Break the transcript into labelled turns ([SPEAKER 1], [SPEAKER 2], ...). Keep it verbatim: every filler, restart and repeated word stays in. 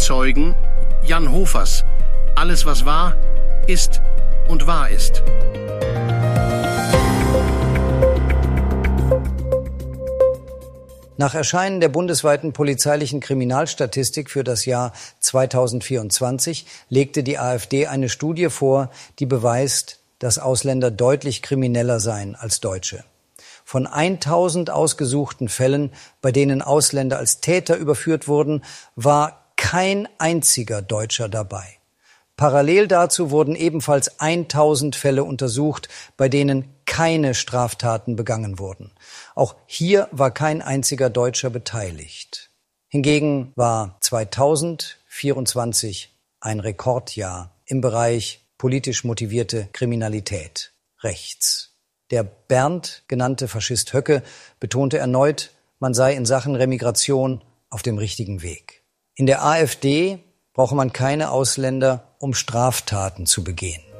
[SPEAKER 1] Zeugen Jan Hofers. Alles, was war, ist und wahr ist.
[SPEAKER 2] Nach Erscheinen der bundesweiten polizeilichen Kriminalstatistik für das Jahr zweitausendvierundzwanzig legte die AfD eine Studie vor, die beweist, dass Ausländer deutlich krimineller seien als Deutsche. Von tausend ausgesuchten Fällen, bei denen Ausländer als Täter überführt wurden, war kein einziger Deutscher dabei. Parallel dazu wurden ebenfalls tausend Fälle untersucht, bei denen keine Straftaten begangen wurden. Auch hier war kein einziger Deutscher beteiligt. Hingegen war zweitausendvierundzwanzig ein Rekordjahr im Bereich politisch motivierte Kriminalität rechts. Der Bernd genannte Faschist Höcke betonte erneut, man sei in Sachen Remigration auf dem richtigen Weg. In der AfD brauche man keine Ausländer, um Straftaten zu begehen.